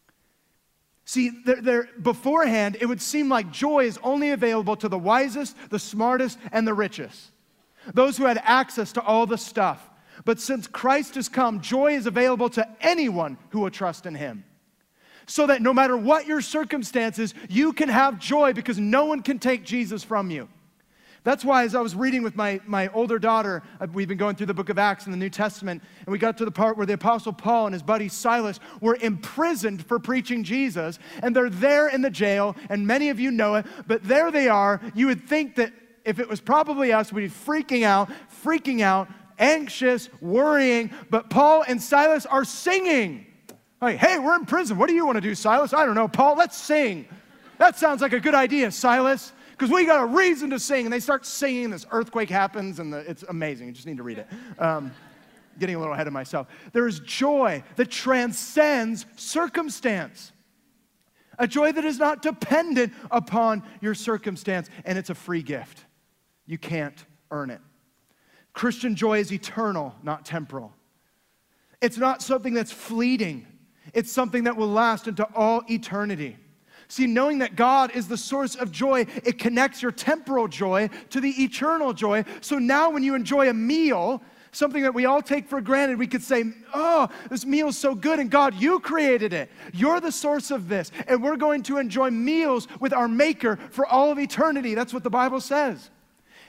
See, there, there, beforehand, it would seem like joy is only available to the wisest, the smartest, and the richest. Those who had access to all the stuff. But since Christ has come, joy is available to anyone who will trust in him. So that no matter what your circumstances, you can have joy because no one can take Jesus from you. That's why as I was reading with my, my older daughter, uh, we've been going through the book of Acts in the New Testament, and we got to the part where the Apostle Paul and his buddy Silas were imprisoned for preaching Jesus, and they're there in the jail, and many of you know it, but there they are. You would think that if it was probably us, we'd be freaking out, freaking out, anxious, worrying, but Paul and Silas are singing. Like, hey, we're in prison. What do you want to do, Silas? I don't know, Paul, let's sing. That sounds like a good idea, Silas. Because we got a reason to sing. And they start singing, this earthquake happens, and the, it's amazing. You just need to read it. Um, getting a little ahead of myself. There is joy that transcends circumstance. A joy that is not dependent upon your circumstance. And it's a free gift. You can't earn it. Christian joy is eternal, not temporal. It's not something that's fleeting. It's something that will last into all eternity. See, knowing that God is the source of joy, it connects your temporal joy to the eternal joy. So now when you enjoy a meal, something that we all take for granted, we could say, oh, this meal is so good, and God, you created it. You're the source of this, and we're going to enjoy meals with our Maker for all of eternity. That's what the Bible says.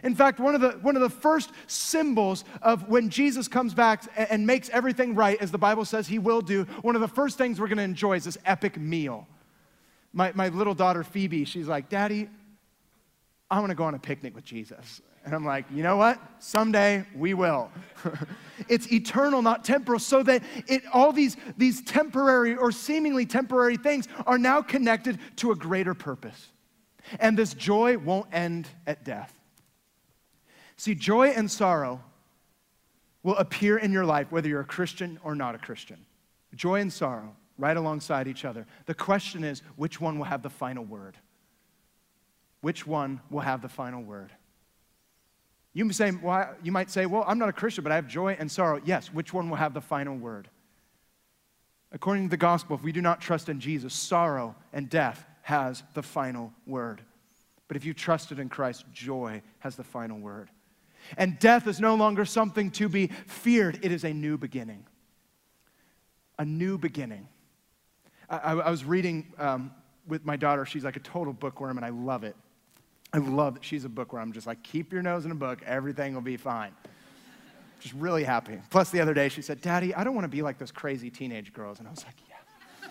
In fact, one of the, one of the first symbols of when Jesus comes back and, and makes everything right, as the Bible says he will do, one of the first things we're going to enjoy is this epic meal. My, my little daughter, Phoebe, she's like, Daddy, I want to go on a picnic with Jesus. And I'm like, you know what? Someday we will. It's eternal, not temporal, so that it all these, these temporary or seemingly temporary things are now connected to a greater purpose. And this joy won't end at death. See, joy and sorrow will appear in your life whether you're a Christian or not a Christian. Joy and sorrow right alongside each other. The question is, which one will have the final word? Which one will have the final word? You may say, well, you might say, well, I'm not a Christian, but I have joy and sorrow. Yes, which one will have the final word? According to the gospel, if we do not trust in Jesus, sorrow and death has the final word. But if you trusted in Christ, joy has the final word. And death is no longer something to be feared. It is a new beginning. A new beginning. I, I, I was reading um, with my daughter. She's like a total bookworm, and I love it. I love that she's a bookworm. I'm just like, keep your nose in a book. Everything will be fine. Just really happy. Plus, the other day, she said, Daddy, I don't want to be like those crazy teenage girls. And I was like, yeah.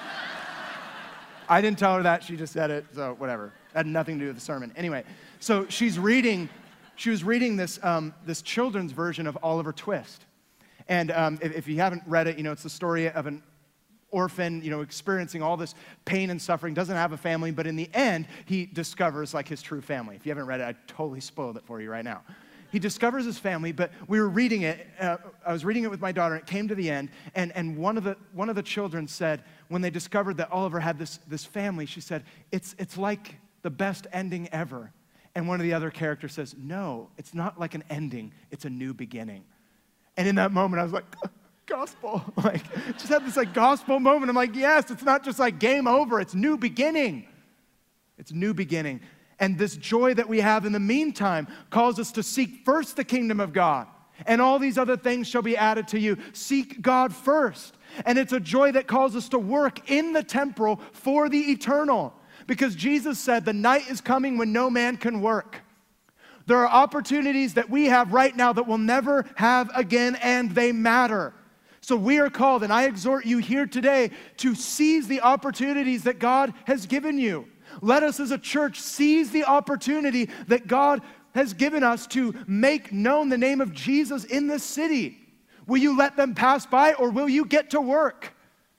I didn't tell her that. She just said it, so whatever. It had nothing to do with the sermon. Anyway, so she's reading, she was reading this, um, this children's version of Oliver Twist. And um, if, if you haven't read it, you know, it's the story of an orphan, you know, experiencing all this pain and suffering, doesn't have a family, but in the end, he discovers like his true family. If you haven't read it, I totally spoiled it for you right now. He discovers his family, but we were reading it, uh, I was reading it with my daughter, it came to the end, and, and one of the one of the children said, when they discovered that Oliver had this, this family, she said, it's, it's like the best ending ever. And one of the other characters says, no, it's not like an ending, it's a new beginning. And in that moment, I was like, gospel. Like, just had this like gospel moment. I'm like, yes, it's not just like game over. It's new beginning. It's new beginning. And this joy that we have in the meantime calls us to seek first the kingdom of God. And all these other things shall be added to you. Seek God first. And it's a joy that calls us to work in the temporal for the eternal. Because Jesus said the night is coming when no man can work. There are opportunities that we have right now that we'll never have again, and they matter. So we are called, and I exhort you here today to seize the opportunities that God has given you. Let us as a church seize the opportunity that God has given us to make known the name of Jesus in this city. Will you let them pass by, or will you get to work?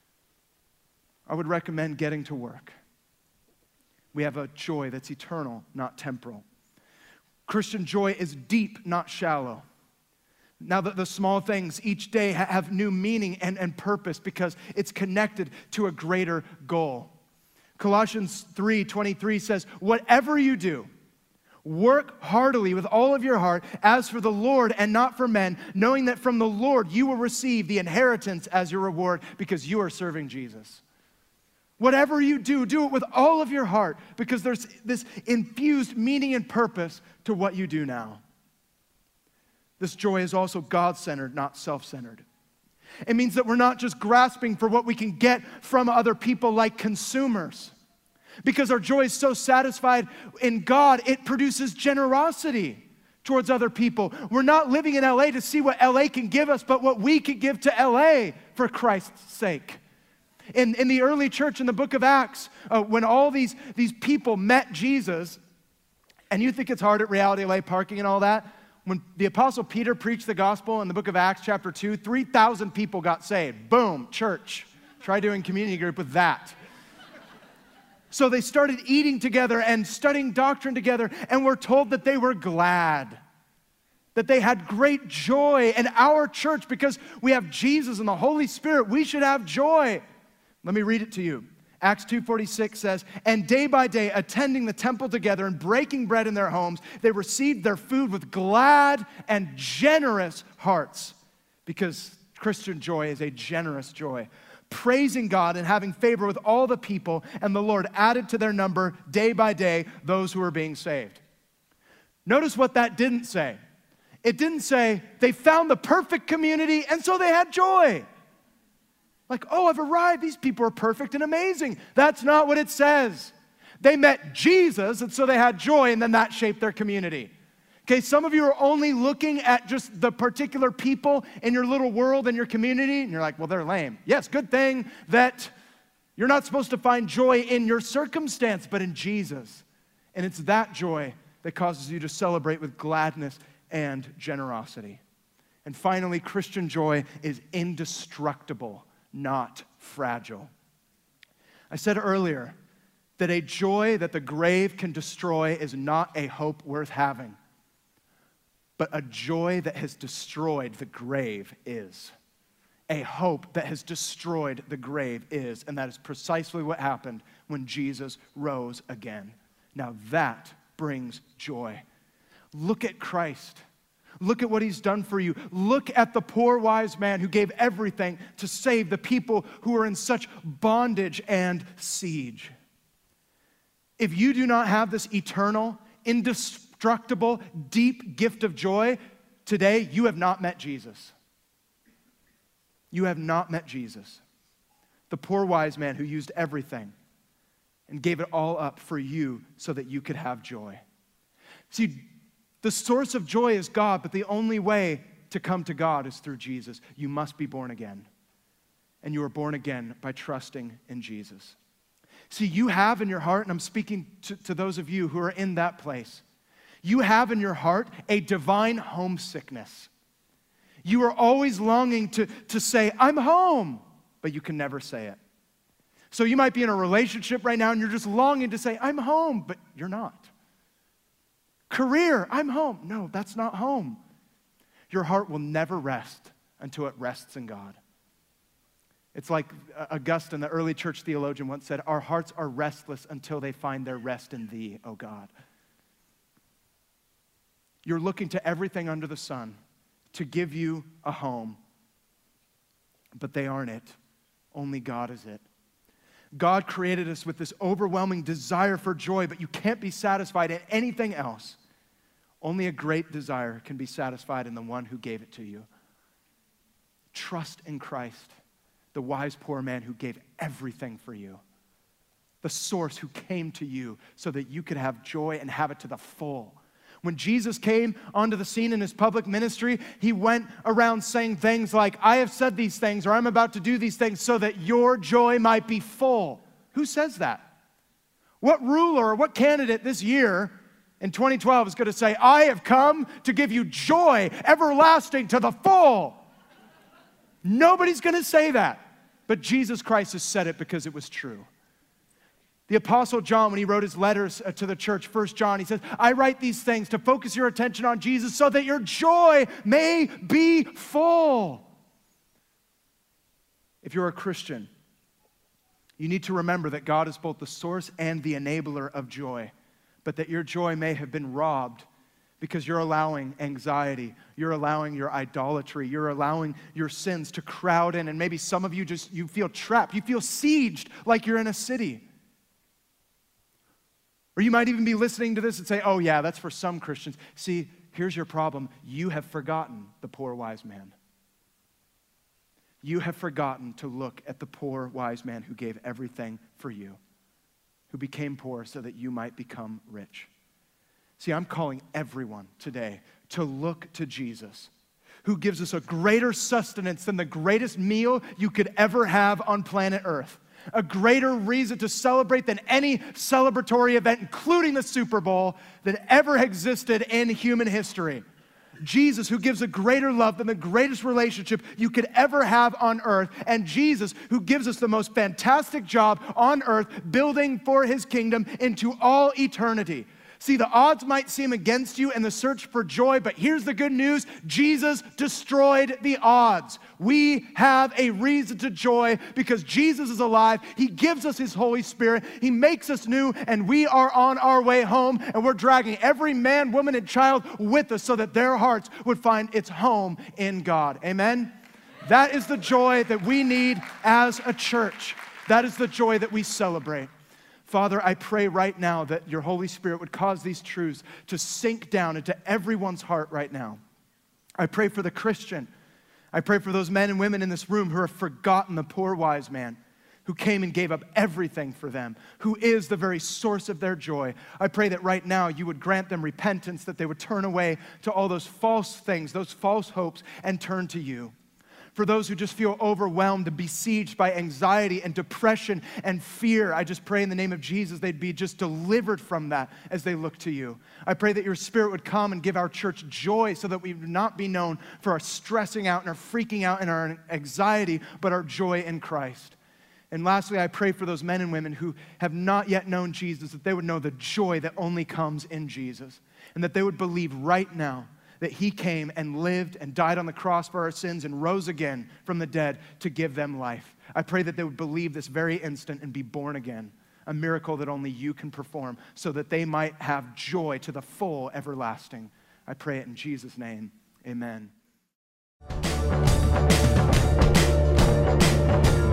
I would recommend getting to work. We have a joy that's eternal, not temporal. Christian joy is deep, not shallow. Now that the small things each day have new meaning and, and purpose because it's connected to a greater goal. Colossians three twenty-three says, whatever you do, work heartily with all of your heart as for the Lord and not for men, knowing that from the Lord you will receive the inheritance as your reward because you are serving Jesus. Whatever you do, do it with all of your heart because there's this infused meaning and purpose to what you do now. This joy is also God-centered, not self-centered. It means that we're not just grasping for what we can get from other people like consumers. Because our joy is so satisfied in God, it produces generosity towards other people. We're not living in L A to see what L A can give us, but what we can give to L A for Christ's sake. In, in the early church in the book of Acts, uh, when all these, these people met Jesus, and you think it's hard at Reality L A parking and all that, when the Apostle Peter preached the gospel in the book of Acts chapter two, three thousand people got saved. Boom, church. Try doing community group with that. So they started eating together and studying doctrine together, and we're told that they were glad, that they had great joy. And our church, because we have Jesus and the Holy Spirit, we should have joy. Let me read it to you. Acts two forty-six says, and day by day, attending the temple together and breaking bread in their homes, they received their food with glad and generous hearts, because Christian joy is a generous joy, praising God and having favor with all the people, and the Lord added to their number day by day those who were being saved. Notice what that didn't say. It didn't say they found the perfect community and so they had joy. Like, oh, I've arrived. These people are perfect and amazing. That's not what it says. They met Jesus, and so they had joy, and then that shaped their community. Okay, some of you are only looking at just the particular people in your little world and your community, and you're like, well, they're lame. Yes, good thing that you're not supposed to find joy in your circumstance, but in Jesus. And it's that joy that causes you to celebrate with gladness and generosity. And finally, Christian joy is indestructible, not fragile. I said earlier that a joy that the grave can destroy is not a hope worth having. But a joy that has destroyed the grave is. A hope that has destroyed the grave is. And that is precisely what happened when Jesus rose again. Now that brings joy. Look at Christ. Look at what he's done for you. Look at the poor wise man who gave everything to save the people who are in such bondage and siege. If you do not have this eternal, indestructible, deep gift of joy, today you have not met Jesus. You have not met Jesus. The poor wise man who used everything and gave it all up for you so that you could have joy. See, the source of joy is God, but the only way to come to God is through Jesus. You must be born again. And you are born again by trusting in Jesus. See, you have in your heart, and I'm speaking to, to those of you who are in that place, you have in your heart a divine homesickness. You are always longing to, to say, I'm home, but you can never say it. So you might be in a relationship right now and you're just longing to say, I'm home, but you're not. Career, I'm home. No, that's not home. Your heart will never rest until it rests in God. It's like Augustine, the early church theologian, once said, our hearts are restless until they find their rest in thee, O God. You're looking to everything under the sun to give you a home, but they aren't it. Only God is it. God created us with this overwhelming desire for joy, but you can't be satisfied in anything else. Only a great desire can be satisfied in the one who gave it to you. Trust in Christ, the wise poor man who gave everything for you, the source who came to you so that you could have joy and have it to the full. When Jesus came onto the scene in his public ministry, he went around saying things like, I have said these things, or I'm about to do these things so that your joy might be full. Who says that? What ruler or what candidate this year in twenty twelve is going to say, I have come to give you joy everlasting to the full? Nobody's going to say that. But Jesus Christ has said it because it was true. The Apostle John, when he wrote his letters to the church, First John, he says, I write these things to focus your attention on Jesus so that your joy may be full. If you're a Christian, you need to remember that God is both the source and the enabler of joy, but that your joy may have been robbed because you're allowing anxiety, you're allowing your idolatry, you're allowing your sins to crowd in, and maybe some of you just, you feel trapped, you feel sieged like you're in a city. Or you might even be listening to this and say, oh yeah, that's for some Christians. See, here's your problem. You have forgotten the poor wise man. You have forgotten to look at the poor wise man who gave everything for you, who became poor so that you might become rich. See, I'm calling everyone today to look to Jesus, who gives us a greater sustenance than the greatest meal you could ever have on planet Earth. A greater reason to celebrate than any celebratory event, including the Super Bowl, that ever existed in human history. Jesus, who gives a greater love than the greatest relationship you could ever have on earth. And Jesus, who gives us the most fantastic job on earth, building for his kingdom into all eternity. See, the odds might seem against you in the search for joy, but here's the good news. Jesus destroyed the odds. We have a reason to joy because Jesus is alive. He gives us his Holy Spirit. He makes us new, and we are on our way home, and we're dragging every man, woman, and child with us so that their hearts would find its home in God. Amen? That is the joy that we need as a church. That is the joy that we celebrate. Father, I pray right now that your Holy Spirit would cause these truths to sink down into everyone's heart right now. I pray for the Christian. I pray for those men and women in this room who have forgotten the poor wise man, who came and gave up everything for them, who is the very source of their joy. I pray that right now you would grant them repentance, that they would turn away to all those false things, those false hopes, and turn to you. For those who just feel overwhelmed and besieged by anxiety and depression and fear, I just pray in the name of Jesus they'd be just delivered from that as they look to you. I pray that your Spirit would come and give our church joy so that we would not be known for our stressing out and our freaking out and our anxiety, but our joy in Christ. And lastly, I pray for those men and women who have not yet known Jesus, that they would know the joy that only comes in Jesus, and that they would believe right now that he came and lived and died on the cross for our sins and rose again from the dead to give them life. I pray that they would believe this very instant and be born again, a miracle that only you can perform, so that they might have joy to the full everlasting. I pray it in Jesus' name. Amen.